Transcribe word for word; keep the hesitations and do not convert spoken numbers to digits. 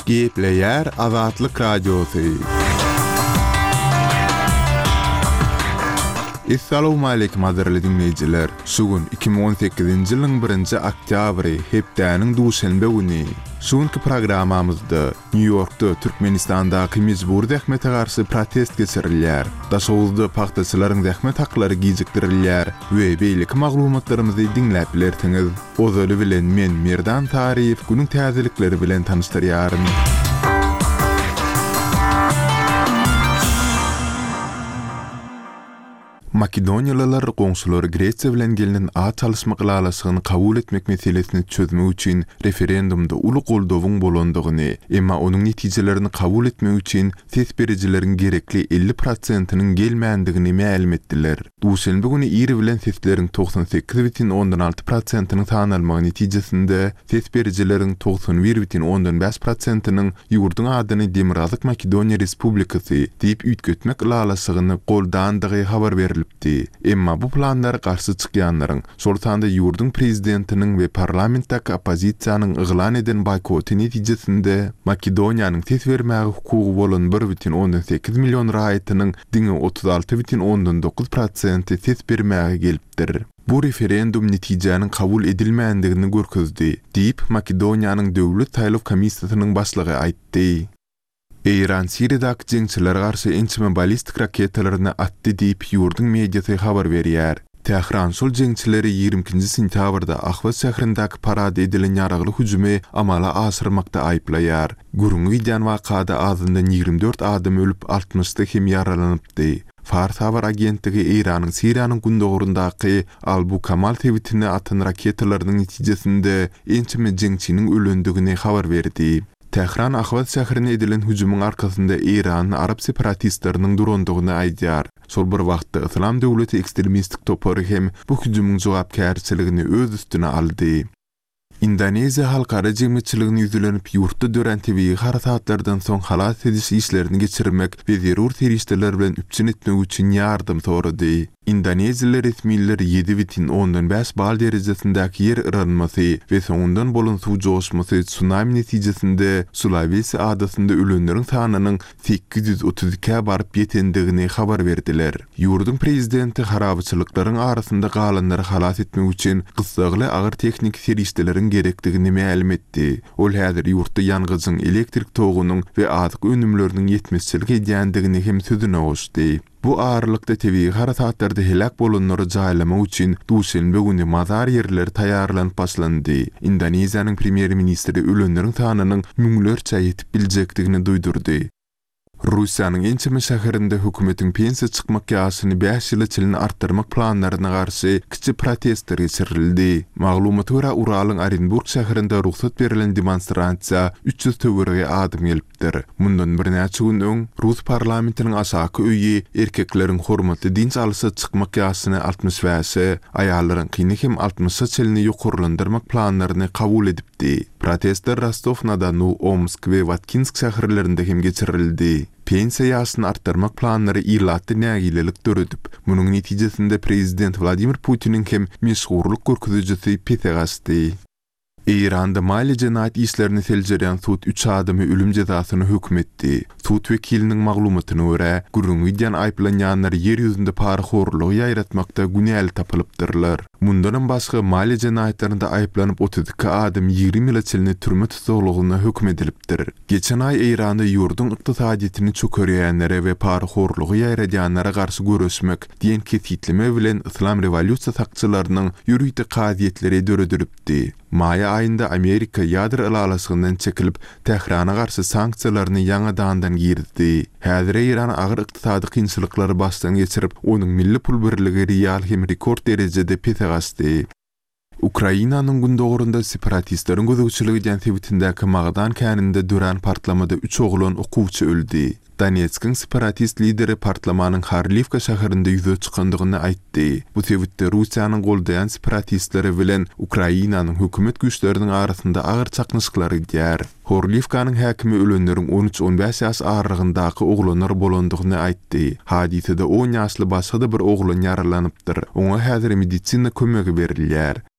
Gepleyer Azatlyk Radiosu. Assalamu alaykum hazırly dinleyijiler. Şugun iki bin on sekizinji ýylyň birinji oktýabry hepdäniň duşanbe güni. Şuňky programamyzda New Yorkda Türkmenistandaky mejbur zähmete garşy protest geçirilýär. Daşowuzda paxtaçylaryň zähmet haklary gijikdirilýär we beýlik maglumatlarymyzy dinläp bilersiňiz. Ozaly bilen men Merdan Taryýew günüň täzelikleri bilen tanıştyrýarym. Makedoniyalılar goňşulary Gretsiýa bilen gelinen a çalyşma gylalasygyny kabul etmek meselesini çözmek üçin referendumda uly goldawyň bolandygyny, emma onuň netijelerini kabul etmek üçin ses berijileriň gerekli elli prosentiniň gelmändigini ma'lum etdiler. Duşanbe güni iri bilen sesleriň toksan sekiz bitin ondan alty prosentiniň tanalmagy netijesinde ses berijileriň toksan bir bitin ondan beş prosentiniň ýurduň adyny Demirazlyk Makedoniýa Respublikasy diýip üýtgetmek gylalasygyny goldandygy habar berildi. Emma bu planlar garşy çykýanlaryň, şoltanda ýurdun prezidentiniň we parlamentdaky opozisiýanyň yglan eden boykoty netijesinde Makedoniýanyň ses bermäge hukugy bolan bir bitin ondan sekiz million raýatynyň diňe otuz alty bitin ondan dokuz prosent ses bermäge gelipdir. Bu referendum netijäniň kabul edilmändigini görkezdi, diýip Makedoniýanyň döwlet taýlap komissiýasynyň başlygy aýtdy. Iran Siriýadaky jeňçilere garşy ençime ballistik raketalaryny atdy diýip ýurdun mediasy habar berýär. Tehran şol jeňçileri ýigrimkinji sentýabrda Ahvat şäherинdeki parada edilen ýaragly hüjumy amala aşyrmakda aýplaýar. Gurungy ýan wakada azyndan ýigrimde dört adam ölüp altmışda hem ýaralanypdy. Fars habar agentligi Iranyň Siriýanyň gündogurundaky Albu Kamal tewitine atan raketalarynyň netijesinde ençime jeňçiniň ölendigini habar berdi. Tehran Ahvat şäherine edilen hüjumyň arkasynda Iran Arap separatistleriniň durandygyny aýdýar. Şol bir wagtda Islam döwleti ekstremistik topary hem bu hüjumyň jogapkärçiligini öz üstüne aldy. Indoneziya halkara jemgyýetçiligini ýüzlenip ýurtda dören tebii harakatlardan soň halat ediş işlerini geçirmek we zerur teristler bilen üpçün etmek üçin ýardym sorady. Indoneziýaly resmiler ýedi bitin ondan beş bal derejesindäki yer ýaranmasy we soňundan bolan suw joşmasy tsunami netijesinde Sulawesi adasynda ölenleriň sanynyň sekiz ýüz otuz iki baryp ýetendigini habar berdiler. Ýurdun prezidenti harabaçylyklaryň arasynda galanlary halat etmek üçin gysgaly agyr teknik serişdeleriň gerekdigini ma'lum etdi. Ol häzir ýurtda ýangyjyň elektrik togunyň we azyk önümleriniň ýetmezçiligi edýändigini hem sözüne goşdy. Bu ağırlıkta tebii harakatlarda helak bolanları jaýlamak üçin duşanbe güni mazar yerleri taýýarlanyp başlandy. Indoneziýanyň premier ministri ölenleriň sanynyň müňlerçe ýetip biljekdigini duýdurdy. Russiýanyň ençime şäherinde hökümetiň pensiýa çykmak ýaşyny beş ýyl içinde artdyrmak planlaryna garşy kiçi protestler geçirildi. Maglumata görä Uralyň Orenburg şäherinde ruhsat berilen demonstrasiýa üç ýüz töwerege adam gelipdir. Mundan bir näçe gün öň Rus parlamentiniň aşaky öýi erkekleriň hormatly dinç alysy çykmak ýaşyny altmış beş, aýallaryň kyny hem altmış çelini ýokurlandyrmak planlaryny kabul edipdi. Protestler Rostov-na-Donu, Omsk we Vatkinsk şäherlerinde hem geçirildi. Pensiýa ýaşyny artdyrmak planlary ýyllatdy nägilelik döredip, munyň netijesinde prezident Vladimir Putiniň hem meşhurluk görkezijisi Petegasty. Iranda mali jenayet işlerini seljerýän sud üç adamy ölüm jazasyny hökm etdi. Sud wekiliniň maglumatyna görä, gurungy ýan aýplanýanlar ýer ýüzünde parahorlugy ýaýratmakda günäli tapylypdyrlar. Mundan başga mali jenayetlerinde aýplanyp otuz iki adam ýygrimi ýyl içinde türme tutulgyna hökm edilipdir. Geçen ay Iranda ýurdun ykdysadyetini çökerýänlere we parahorlugy ýaýradýanlara garşy görüşmek diýen kefitleme bilen Islam rewolýusiýa sakçylarynyň ýürüýte kaziýetleri döredilipdi. Maya ayında Amerika ýadyr ylalasygynyň çekilip Tehrana garşy sanksiýalaryny ýangadan girdi. Häzir Iran agyr ykdysady kynçylyklary başdan geçirip, onuň milli pul birligi real hem rekord derejede petegasty. Ukrainanyň gündogurunda separatistleriň gözegçiligi diýen tewitindäki Magdan käninde dören partlamada üç oglan okuwçy öldü. Donetsk'in separatist lideri partlamanyň Harlivka şäherinde ýüze çykandygyny aýtdy. Bu tewitde Russiýanyň goldayan separatistleri bilen Ukrainanyň hökümet güýçleriniň arasynda agyr çaknyşyklar edýär. Harlivkanyň häkimi ölenleriň on üç on beş ýaş aralygyndaky oglanlar bolandygyny aýtdy. Hadisede on ýaşly başga da bir oglan ýaralanypdyr. Oňa häzir meditsina kömegi berilýär.